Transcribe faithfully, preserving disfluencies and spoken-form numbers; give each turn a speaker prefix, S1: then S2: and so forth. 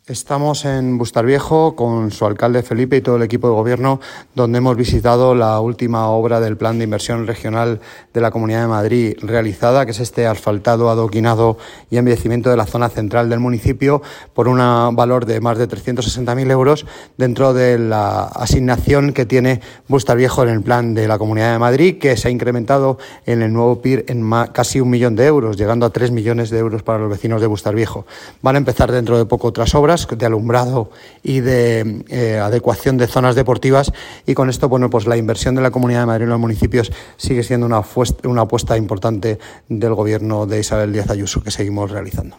S1: Estamos en Bustarviejo con su alcalde Felipe y todo el equipo de gobierno, donde hemos visitado la última obra del Plan de Inversión Regional de la Comunidad de Madrid realizada, que es este asfaltado, adoquinado y embellecimiento de la zona central del municipio por un valor de más de trescientos sesenta mil euros dentro de la asignación que tiene Bustarviejo en el Plan de la Comunidad de Madrid, que se ha incrementado en el nuevo P I R en casi un millón de euros, llegando a tres millones de euros para los vecinos de Bustarviejo. Van a empezar dentro de poco otras obras de alumbrado y de eh, adecuación de zonas deportivas, y con esto, bueno, pues la inversión de la Comunidad de Madrid en los municipios sigue siendo una, una apuesta importante del gobierno de Isabel Díaz Ayuso que seguimos realizando.